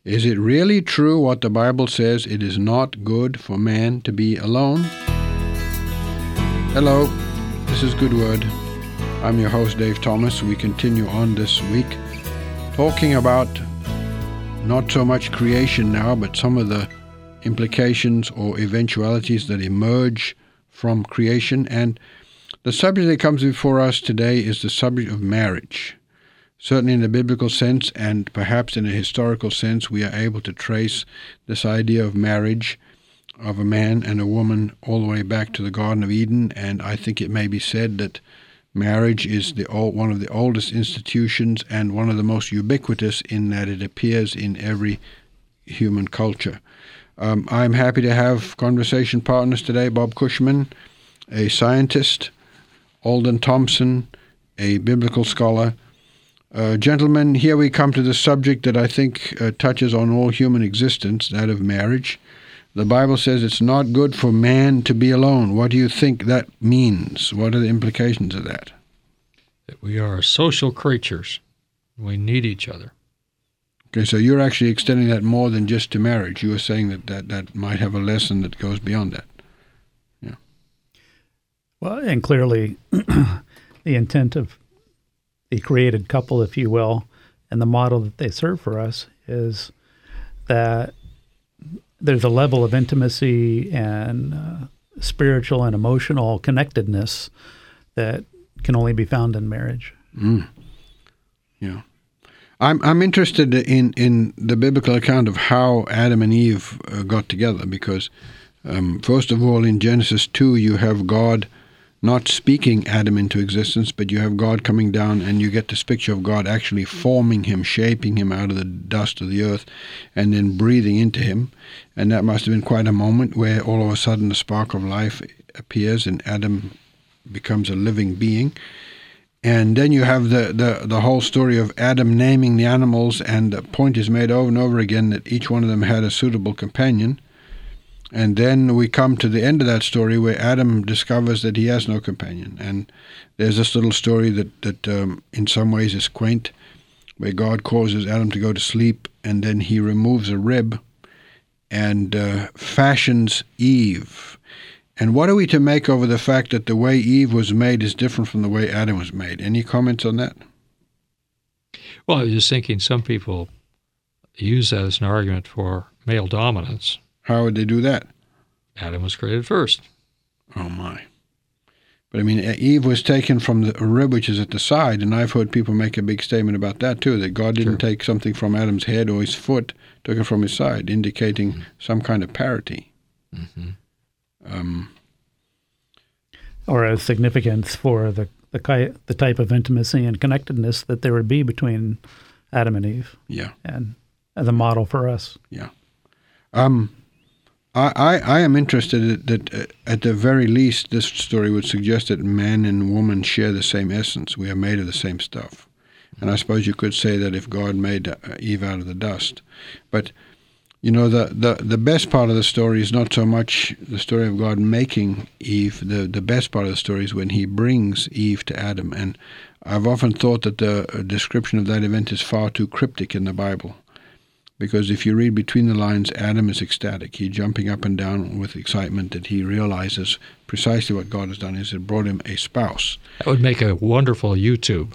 Is it really true what the Bible says? It is not good for man to be alone. Hello, this is Good Word. I'm your host, Dave Thomas. We continue on this week talking about not so much creation now, but some of the implications or eventualities that emerge from creation. And the subject that comes before us today is the subject of marriage. Certainly in the biblical sense and perhaps in a historical sense, we are able to trace this idea of marriage of a man and a woman all the way back to the Garden of Eden. And I think it may be said that marriage is one of the oldest institutions and one of the most ubiquitous in that it appears in every human culture. I'm happy to have conversation partners today, Bob Cushman, a scientist, Alden Thompson, a biblical scholar. Gentlemen, here we come to the subject that I think touches on all human existence, that of marriage. The Bible says it's not good for man to be alone. What do you think that means? What are the implications of that? That we are social creatures. We need each other. Okay, so you're actually extending that more than just to marriage. You were saying that might have a lesson that goes beyond that. Yeah. Well, and clearly the intent of the created couple, if you will, and the model that they serve for us is that there's a level of intimacy and spiritual and emotional connectedness that can only be found in marriage. Yeah. I'm interested in the biblical account of how Adam and Eve got together because, first of all, in Genesis 2, you have God not speaking Adam into existence, but you have God coming down and you get this picture of God actually forming him, shaping him out of the dust of the earth, and then breathing into him. And that must have been quite a moment where all of a sudden the spark of life appears and Adam becomes a living being. And then you have the whole story of Adam naming the animals, and the point is made over and over again that each one of them had a suitable companion. And then we come to the end of that story where Adam discovers that he has no companion. And there's this little story that in some ways is quaint, where God causes Adam to go to sleep, and then he removes a rib and fashions Eve. And what are we to make over the fact that the way Eve was made is different from the way Adam was made? Any comments on that? Well, I was just thinking some people use that as an argument for male dominance. How would they do that? Adam was created first. Oh, my. But, I mean, Eve was taken from the rib which is at the side, and I've heard people make a big statement about that, too, that God didn't take something from Adam's head or his foot, took it from his side, indicating some kind of parity. Or a significance for the type of intimacy and connectedness that there would be between Adam and Eve. Yeah. And as a model for us. Yeah. I am interested that at the very least this story would suggest that man and woman share the same essence. We are made of the same stuff. And I suppose you could say that if God made Eve out of the dust. But, you know, the best part of the story is not so much the story of God making Eve. The best part of the story is when he brings Eve to Adam. And I've often thought that the description of that event is far too cryptic in the Bible. Because if you read between the lines, Adam is ecstatic. He's jumping up and down with excitement that he realizes precisely what God has done is it brought him a spouse. That would make a wonderful YouTube.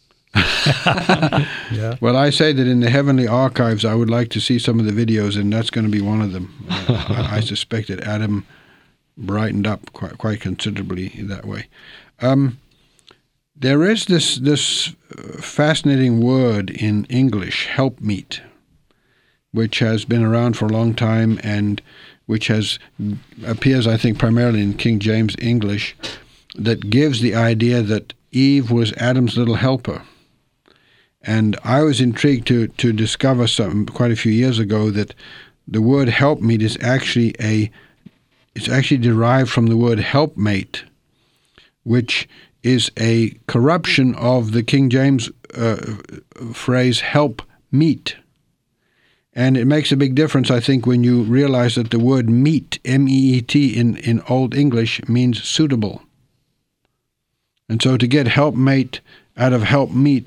Yeah. Well, I say that in the heavenly archives, I would like to see some of the videos, and that's going to be one of them. I suspect that Adam brightened up quite considerably that way. There is this fascinating word in English, helpmeet, which has been around for a long time and which appears, I think, primarily in King James English, that gives the idea that Eve was Adam's little helper. And I was intrigued to discover quite a few years ago that the word helpmeet is actually derived from the word helpmate, which is a corruption of the King James phrase help meet. And it makes a big difference, I think, when you realize that the word meet, M-E-E-T, in Old English means suitable. And so to get helpmate out of helpmeet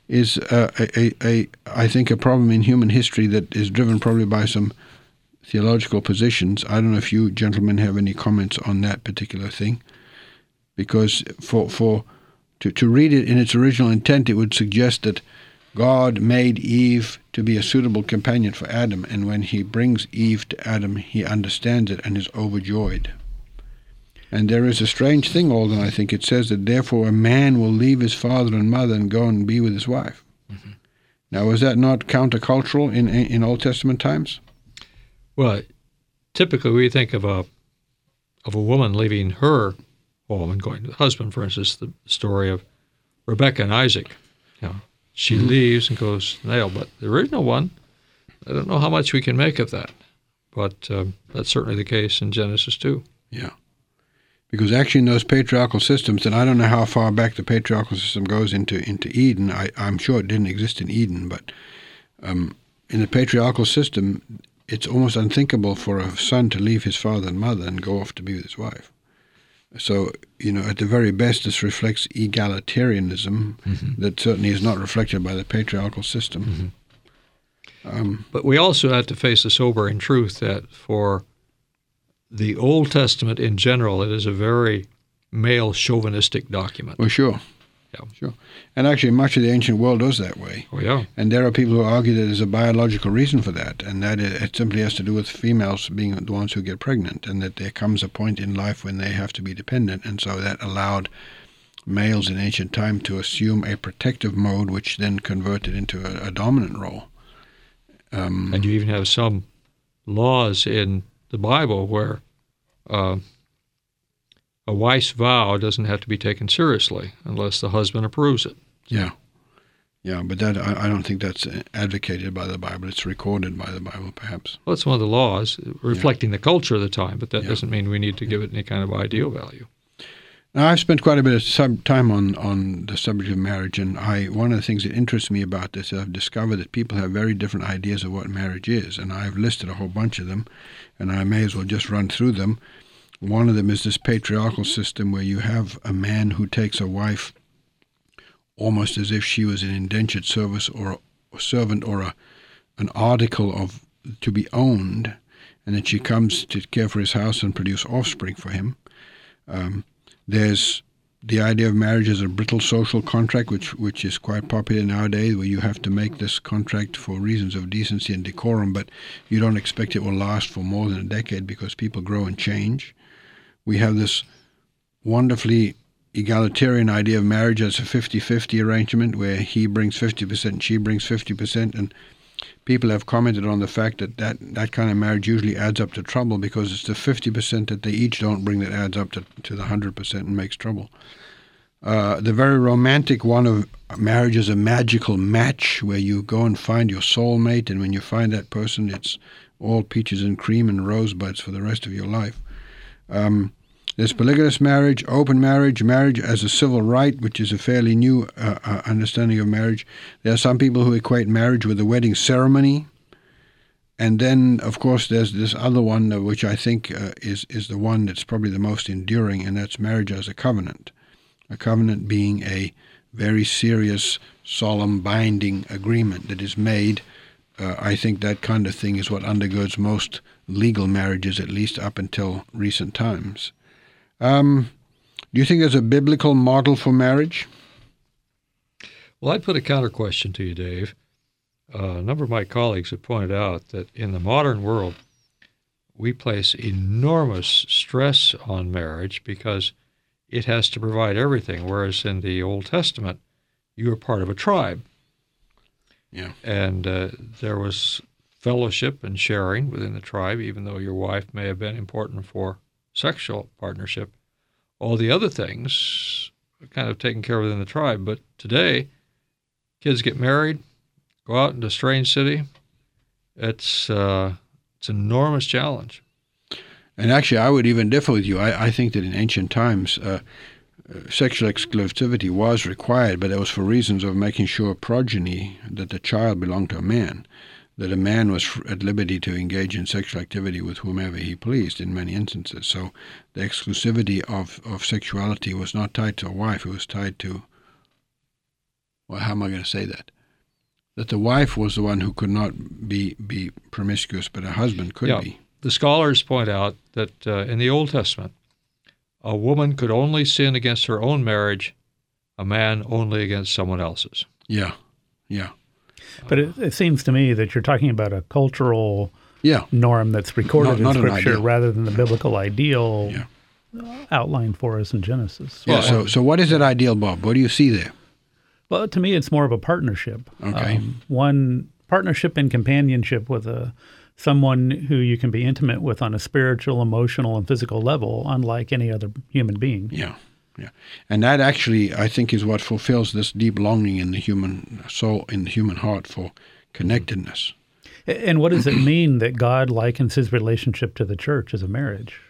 is I think, a problem in human history that is driven probably by some theological positions. I don't know if you gentlemen have any comments on that particular thing, because to read it in its original intent, it would suggest that God made Eve to be a suitable companion for Adam, and when he brings Eve to Adam, he understands it and is overjoyed. And there is a strange thing, Alden, I think. It says that therefore a man will leave his father and mother and go and be with his wife. Mm-hmm. Now, was that not countercultural in Old Testament times? Well, typically we think of a woman leaving her home and going to the husband. For instance, the story of Rebekah and Isaac. She leaves and goes to Nail, but the original one, I don't know how much we can make of that, but that's certainly the case in Genesis 2. Yeah. Because actually in those patriarchal systems, and I don't know how far back the patriarchal system goes into Eden. I'm sure it didn't exist in Eden, but in the patriarchal system, it's almost unthinkable for a son to leave his father and mother and go off to be with his wife. So, at the very best, this reflects egalitarianism that certainly is not reflected by the patriarchal system. But we also have to face the sobering truth that for the Old Testament in general, it is a very male chauvinistic document. Well, sure. Yeah. Sure. And actually, much of the ancient world is that way. Oh, yeah. And there are people who argue that there's a biological reason for that, and that it simply has to do with females being the ones who get pregnant, and that there comes a point in life when they have to be dependent, and so that allowed males in ancient time to assume a protective mode, which then converted into a dominant role. And you even have some laws in the Bible where a wife's vow doesn't have to be taken seriously unless the husband approves it. Yeah. Yeah, but that I don't think that's advocated by the Bible. It's recorded by the Bible, perhaps. Well, it's one of the laws reflecting the culture of the time, but that doesn't mean we need to give it any kind of ideal value. Now, I've spent quite a bit of time on the subject of marriage, and one of the things that interests me about this is I've discovered that people have very different ideas of what marriage is, and I've listed a whole bunch of them, and I may as well just run through them. One of them is this patriarchal system where you have a man who takes a wife almost as if she was an indentured service or a servant or an article to be owned, and that she comes to care for his house and produce offspring for him. There's the idea of marriage as a brittle social contract, which is quite popular nowadays, where you have to make this contract for reasons of decency and decorum, but you don't expect it will last for more than a decade because people grow and change. We have this wonderfully egalitarian idea of marriage as a 50-50 arrangement where he brings 50% and she brings 50%, and people have commented on the fact that kind of marriage usually adds up to trouble because it's the 50% that they each don't bring that adds up to the 100% and makes trouble. The very romantic one of marriage is a magical match where you go and find your soulmate, and when you find that person, it's all peaches and cream and rosebuds for the rest of your life. There's polygamous marriage, open marriage, marriage as a civil right, which is a fairly new understanding of marriage. There are some people who equate marriage with a wedding ceremony. And then, of course, there's this other one, which I think is the one that's probably the most enduring, and that's marriage as a covenant. A covenant being a very serious, solemn, binding agreement that is made. I think that kind of thing is what undergirds most legal marriages, at least up until recent times. Do you think there's a biblical model for marriage? Well, I'd put a counter question to you, Dave. A number of my colleagues have pointed out that in the modern world, we place enormous stress on marriage because it has to provide everything, whereas in the Old Testament, you were part of a tribe. Yeah. And there was fellowship and sharing within the tribe, even though your wife may have been important for sexual partnership. All the other things are kind of taken care of within the tribe. But today, kids get married, go out into a strange city. It's an enormous challenge. And actually, I would even differ with you. I think that in ancient times, sexual exclusivity was required, but that was for reasons of making sure progeny, that the child belonged to a man, that a man was at liberty to engage in sexual activity with whomever he pleased in many instances. So the exclusivity of sexuality was not tied to a wife, it was tied to well, how am I going to say that? That the wife was the one who could not be promiscuous, but her husband could be. The scholars point out that in the Old Testament, a woman could only sin against her own marriage, a man only against someone else's. Yeah. But it seems to me that you're talking about a cultural norm that's recorded in Scripture rather than the biblical ideal outlined for us in Genesis. Yeah. So what is that ideal, Bob? What do you see there? Well, to me, it's more of a partnership. Okay. One partnership and companionship with someone who you can be intimate with on a spiritual, emotional, and physical level, unlike any other human being. Yeah. And that actually, I think, is what fulfills this deep longing in the human soul, in the human heart for connectedness. And what does it mean that God likens his relationship to the church as a marriage?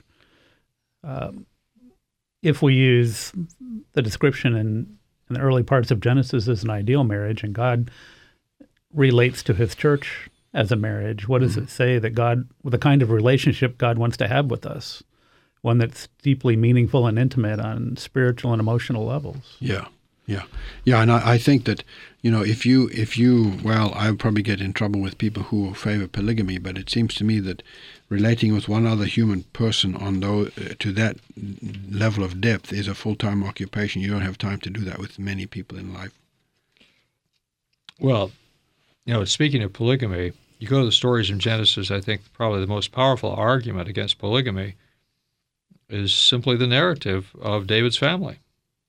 If we use the description in the early parts of Genesis as an ideal marriage, and God relates to his church as a marriage, what does it say that God, the kind of relationship God wants to have with us? One that's deeply meaningful and intimate on spiritual and emotional levels. Yeah. And I think that, if you, well, I would probably get in trouble with people who favor polygamy, but it seems to me that relating with one other human person to that level of depth is a full-time occupation. You don't have time to do that with many people in life. Well, speaking of polygamy, you go to the stories in Genesis, I think probably the most powerful argument against polygamy is simply the narrative of David's family.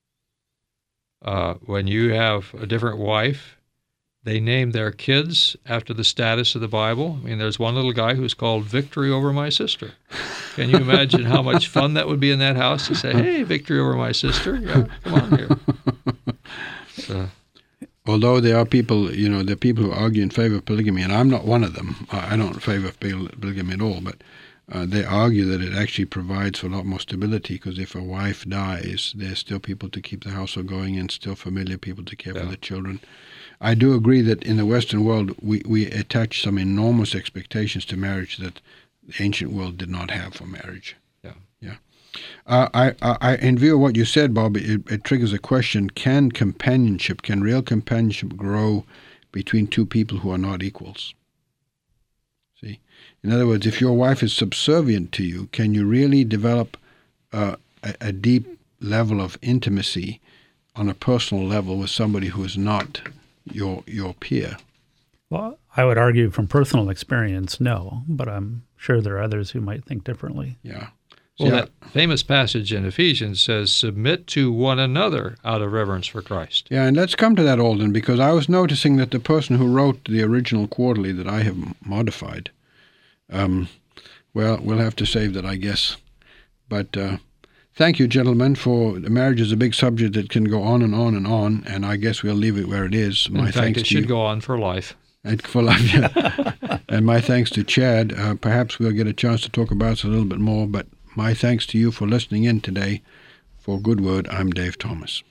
When you have a different wife, they name their kids after the status of the Bible. I mean, there's one little guy who's called Victory Over My Sister. Can you imagine how much fun that would be in that house to say, hey, victory over my sister? Yeah, come on here. Although there are people, there are people who argue in favor of polygamy, and I'm not one of them. I don't favor polygamy at all, but they argue that it actually provides for a lot more stability, because if a wife dies, there's still people to keep the household going and still familiar people to care for the children. I do agree that in the Western world, we attach some enormous expectations to marriage that the ancient world did not have for marriage. Yeah. I in view of what you said, Bob, it triggers a question: can real companionship grow between two people who are not equals? See, in other words, if your wife is subservient to you, can you really develop a deep level of intimacy on a personal level with somebody who is not your peer? Well, I would argue from personal experience, no, but I'm sure there are others who might think differently. Yeah. Well, that famous passage in Ephesians says, submit to one another out of reverence for Christ. Yeah, and let's come to that, Alden, because I was noticing that the person who wrote the original quarterly that I have modified, well, we'll have to save that, I guess. But thank you, gentlemen, for marriage is a big subject that can go on and on and on, and I guess we'll leave it where it is. In fact, it should go on for life. And for life, yeah. And my thanks to Chad. Perhaps we'll get a chance to talk about it a little bit more, but my thanks to you for listening in today. For Good Word, I'm Dave Thomas.